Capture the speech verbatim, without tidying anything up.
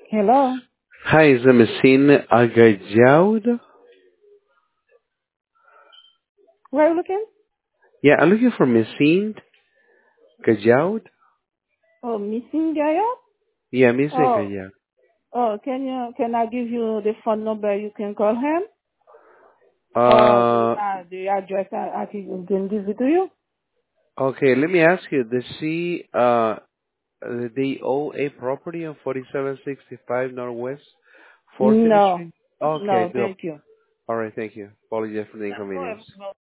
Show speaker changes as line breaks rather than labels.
Hello.
Hi, is it Messine Agajaud?
Where are you looking?
Yeah, I'm looking for Messine Gajaud.
Oh, missing Gaia?
Yeah, Messine
Oh,
Gajaud.
oh, can you, can I give you the phone number you can call him? Or the,
Uh,
uh, the address I, I can, can give it to you?
okay, let me ask you, does she, uh, they owe a property on forty-seven sixty-five Northwest fourteenth
No.
Street? Okay,
No,
do.
thank you.
Alright, thank you. Apologize for the
No, go
inconvenience.
ahead.